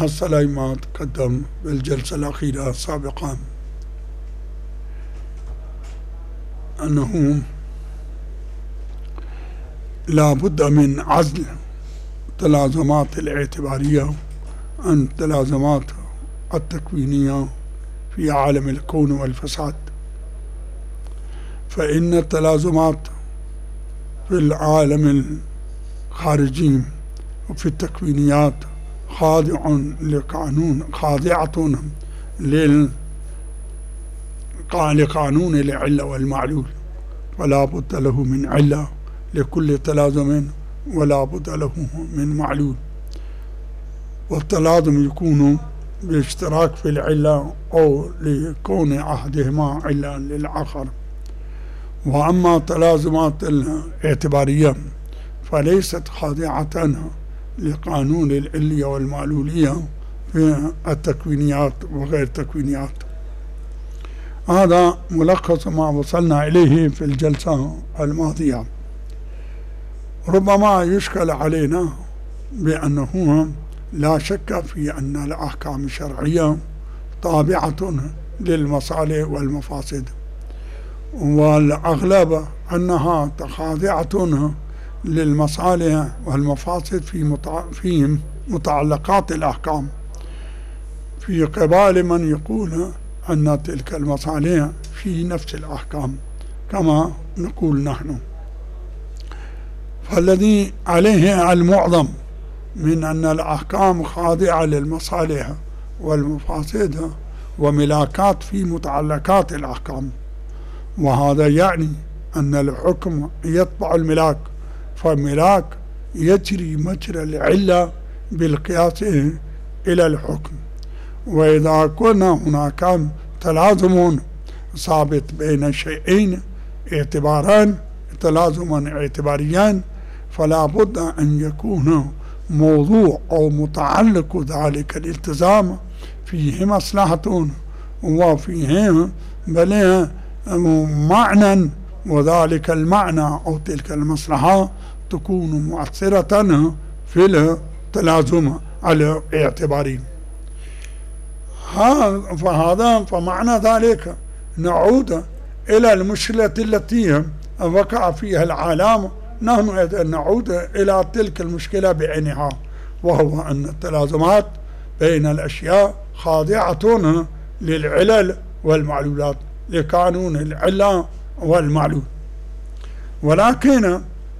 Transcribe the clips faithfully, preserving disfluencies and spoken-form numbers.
محصلة ما تقدم بالجلسة الأخيرة سابقا أنه لا بد من عزل التلازمات الاعتبارية عن التلازمات التكوينية في عالم الكون والفساد، فإن التلازمات في العالم الخارجي وفي التكوينيات خاضع لقانون خاضعة لقانون العلة والمعلول، فلا بد له من علة لكل تلازم ولا بد له من معلول، والتلازم يكون باشتراك في العلة أو لكون أحدهما علة للآخر. وأما التلازمات الاعتبارية فليست خاضعة لقانون العلية والمعلولية في التكوينيات وغير التكوينيات. هذا ملخص ما وصلنا إليه في الجلسة الماضية. ربما يشكل علينا بأنه لا شك في أن الأحكام الشرعية تابعة للمصالح والمفاسد، والأغلب أنها خاضعة للمصالح والمفاسد في في متعلقات الأحكام، في قبال من يقول أن تلك المصالح في نفس الأحكام كما نقول نحن. فالذي عليه المعظم من أن الأحكام خاضعة للمصالح والمفاسد وملاكات في متعلقات الأحكام، وهذا يعني أن الحكم يتبع الملاك، فالملاك يجري مجرى العلة بالقياس إلى الحكم. وإذا كنا هناك تلازم ثابت بين شيئين اعتباران تلازما اعتباريان، فلا بد أن يكون موضوع أو متعلق ذلك الالتزام فيه مصلحة وفيه بل معنى، وذلك المعنى أو تلك المصلحة تكون مؤثرة في التلازم الاعتباري. فهذا فمعنى ذلك نعود إلى المشكلة التي وقع فيها العالم، نحن نعود إلى تلك المشكلة بعينها، وهو أن التلازمات بين الأشياء خاضعة للعلل والمعلولات، لقانون العلة والمعلول. ولكن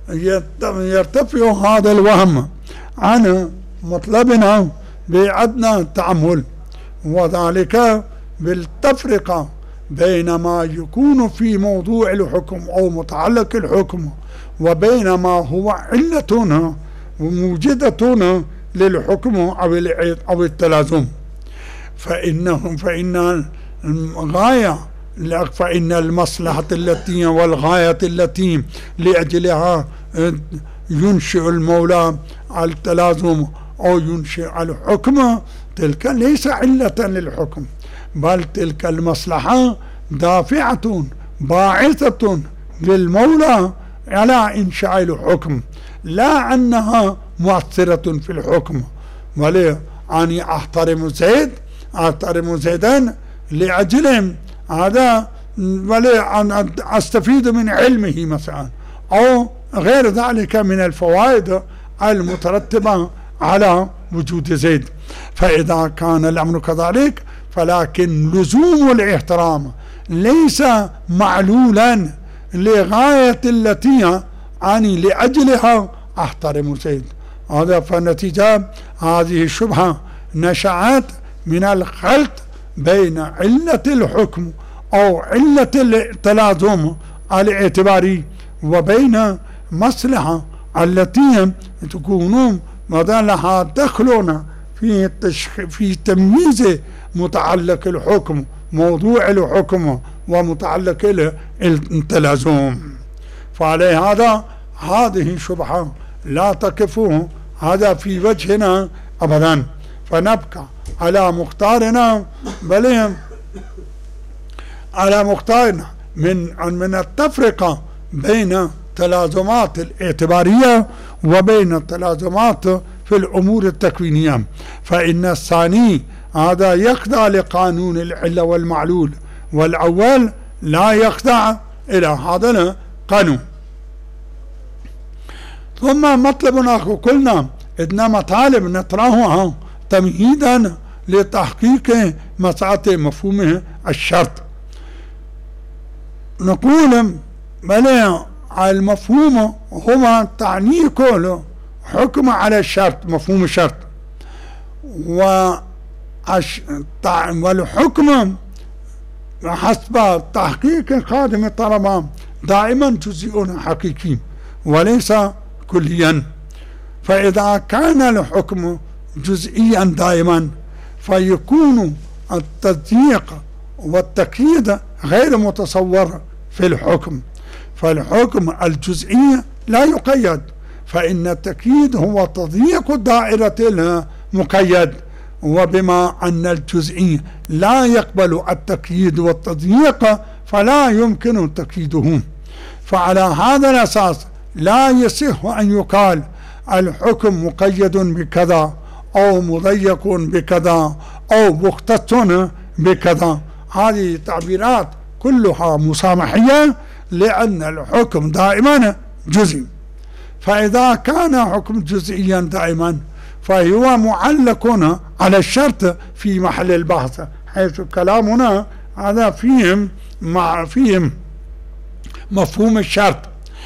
يرتفع هذا الوهم عن مطلبنا بأدنى التأمل، وذلك بالتفرقة بين ما يكون في موضوع الحكم أو متعلق الحكم وبين ما هو علة موجدة للحكم أو التلازم. فإنهم فإن الغاية فإن المصلحة التي والغاية التي لأجلها ينشئ المولى التلازم أو ينشئ الحكم تلك ليس علة للحكم، بل تلك المصلحة دافعة باعثة للمولى على إنشاء الحكم، لا أنها مؤثرة في الحكم. ولي أني أحترم زيد أحترم زيدا لأجل هذا، ولي أن أستفيد من علمه مثلا أو غير ذلك من الفوائد المترتبة على وجود زيد. فإذا كان الأمر كذلك فلكن لزوم الاحترام ليس معلولا لغاية التي أني لأجلها أحترم زيد. هذا فالنتيجة هذه الشبهة نشأت من الخلط بين علة الحكم أو علة التلازم الاعتباري وبين مصلحة التي تكون لها دخلنا في في تمييز متعلق الحكم موضوع الحكم ومتعلق التلازم. فعلى هذا هذه شبهة لا تقف هذا في وجهنا أبدا، فنبقى على مختارنا بل على مختارنا من من التفرقة بين التلازمات الاعتبارية وبين التلازمات في الأمور التكوينية، فإن الثاني هذا يخضع لقانون العلة والمعلول، والأول لا يخضع إلى هذا القانون. ثم مطلب آخر قلنا إن مطالب نطرحها تمهيدا لتحقيق مسألة مفهوم الشرط. نقول بل المفهوم هو تعني كل حكم على الشرط، مفهوم الشرط، والحكم حسب تحقيق خادم الطلبان دائما جزئي حقيقي وليس كليا. فإذا كان الحكم جزئيا دائما فيكون التضييق والتقييد غير متصور في الحكم، فالحكم الجزئي لا يقيد، فإن التقييد هو تضييق دائرة المقيد، وبما أن الجزئي لا يقبل التقييد والتضييق فلا يمكن تقييده. فعلى هذا الأساس لا يصح أن يقال الحكم مقيد بكذا أو مضيق بكذا أو مختص بكذا. هذه تعبيرات كلها مسامحية، لأن الحكم دائما جزئي. فإذا كان حكم جزئيا دائما فهو معلق على الشرط في محل البحث، حيث كلامنا هذا فيهم مع فيهم مفهوم الشرط.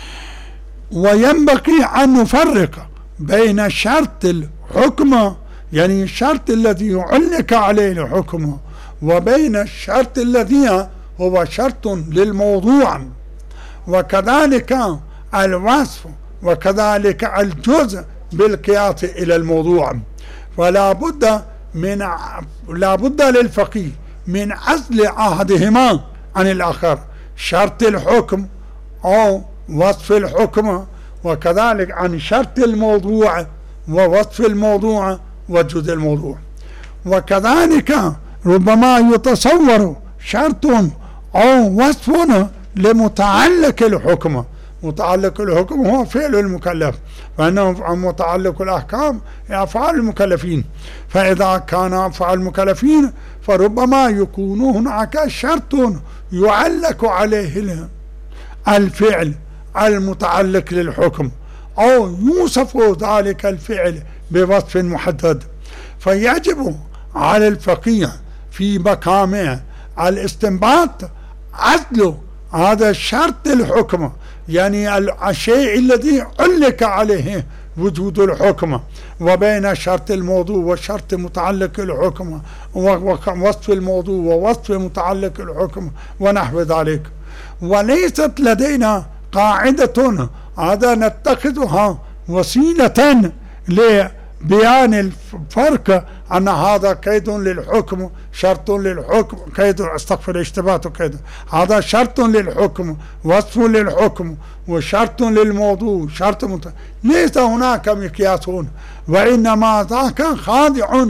وينبغي أن نفرق بين شرط الحكم، يعني الشرط الذي يعلق عليه الحكم، وبين الشرط الذي هو شرط للموضوع، وكذلك الوصف، وكذلك الجزء بالقياس إلى الموضوع. فلا بد من لا بد للفقيه من عزل أحدهما عن الآخر، شرط الحكم أو وصف الحكم، وكذلك عن شرط الموضوع ووصف الموضوع وجزء الموضوع. وكذلك ربما يتصور شرط أو وصف لمتعلق الحكم. متعلق الحكم هو فعل المكلف، فإنه متعلق الأحكام أفعال المكلفين. فإذا كان أفعال المكلفين فربما يكون هناك شرط يعلق عليه الفعل المتعلق للحكم، أو يوصف ذلك الفعل بوصف محدد. فيجب على الفقيه في مقام الاستنباط عزل هذا شرط الحكم، يعني الشيء الذي علق عليه وجود الحكم، وبين شرط الموضوع وشرط متعلق الحكم، ووصف الموضوع ووصف متعلق الحكم ونحو ذلك. وليست لدينا قاعدة هذا نتخذها وسيلة لبيان الفرق أن هذا قيد للحكم، شرط للحكم، قيد استغفر اشتباهات قيد، هذا شرط للحكم، وصف للحكم، وشرط للموضوع، شرط مت... ليس هناك مقياس هنا، وإنما ذاك خاضع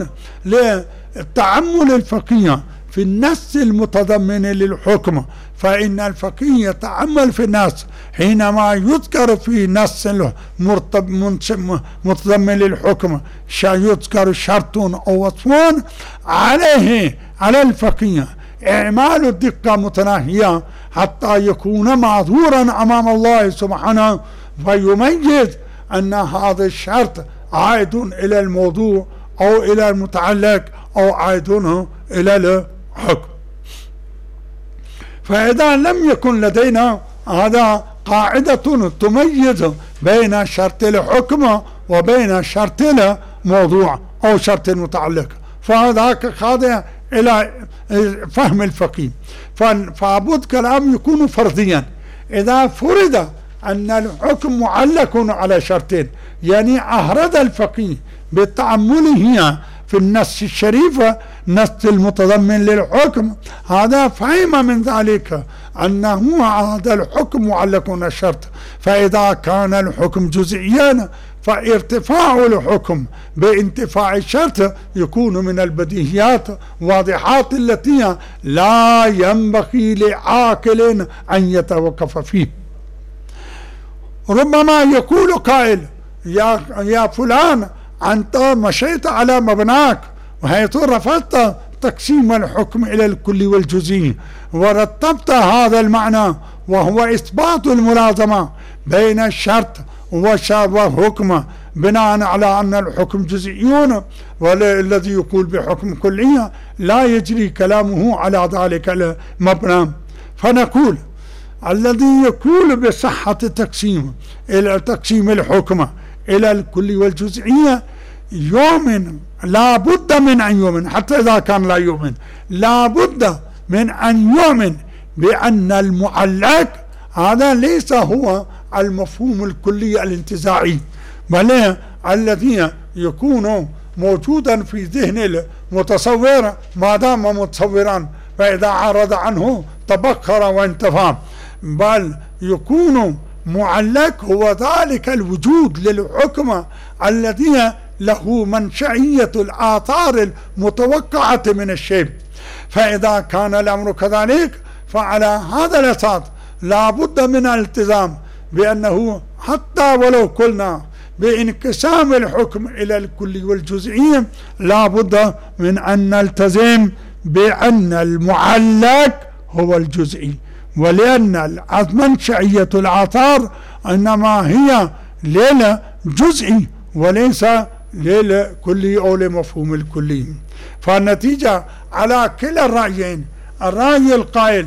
للتأمل الفقيه في النص المتضمن للحكم. فإن الفقيه يتأمل في النص حينما يذكر في نص متضمن للحكم يذكر شرط أو وصف، عليه على الفقيه إعمال الدقة متناهية حتى يكون معذورا أمام الله سبحانه، فيميز أن هذا الشرط عائد إلى الموضوع أو إلى المتعلق أو عائد إلى الحكم. فإذا لم يكن لدينا هذا قاعدة تميز بين شرط الحكم وبين شرط الموضوع أو شرط المتعلق، فذاك خاضع إلى فهم الفقيه. فابد كلام يكون فرضيا. إذا فرض أن الحكم معلق على شرطين، يعني أهرد الفقيه بتأمله في النص الشريف نص المتضمن للحكم، هذا فهم من ذلك أنه هذا الحكم معلق على الشرط. فإذا كان الحكم جزئيا فارتفاع الحكم بانتفاع الشرط يكون من البديهيات واضحات التي لا ينبغي لعاقل أن يتوقف فيه. ربما يقول قائل يا, يا فلان أنت مشيت على مبناك وحيث رفضت تقسيم الحكم إلى الكل والجزئي ورتبت هذا المعنى وهو إثبات الملازمة بين الشرط والحكم بناء على أن الحكم جزئيون، والذي يقول بحكم كلية لا يجري كلامه على ذلك المبنى. فنقول الذي يقول بصحة تقسيم إلى تقسيم الحكم إلى الكل والجزئية يؤمن، لا بد من أن يؤمن، حتى إذا كان لا يؤمن لا بد من أن يؤمن بأن المعلق هذا ليس هو المفهوم الكلي الانتزاعي، بل الذي يكون موجودا في ذهن المتصور ما دام متصورا، فإذا عرض عنه تبخر وانتفى، بل يكون معلق هو ذلك الوجود للحكم الذي له منشأية الآثار المتوقعة من الشيء. فإذا كان الأمر كذلك فعلى هذا الأساس لا بد من الالتزام بأنه حتى ولو قلنا بانقسام الحكم إلى الكل والجزئي لا بد من أن نلتزم بأن المعلق هو الجزئي، ولأن منشأية الآثار إنما هي للجزئي وليس للكلي أو لمفهوم الكلي. فالنتيجة على كلا الرأيين، الرأي القائل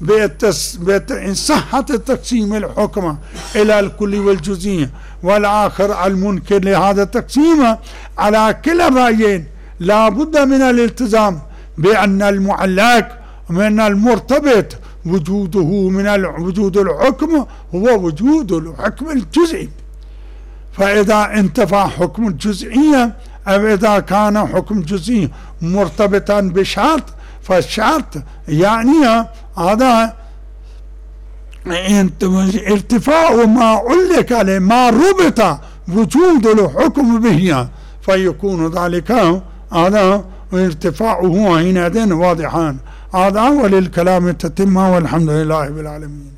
بإن صحة تقسيم الحكم إلى الكلي والجزئي والآخر المنكر لهذا التقسيم، على كلا الرأيين لا بد من الالتزام بأن المعلق من المرتبط وجوده من وجود الحكم هو وجود الحكم الجزئي. فإذا انتفى حكم الجزئية أو إذا كان حكم جزئي مرتبطا بشرط، فالشرط يعني هذا ارتفاع ما علق عليه ما ربط وجود الحكم به، فيكون ذلك هذا ارتفاعه حينئذ واضحا. هذا وللكلام التتمة، والحمد لله رب العالمين.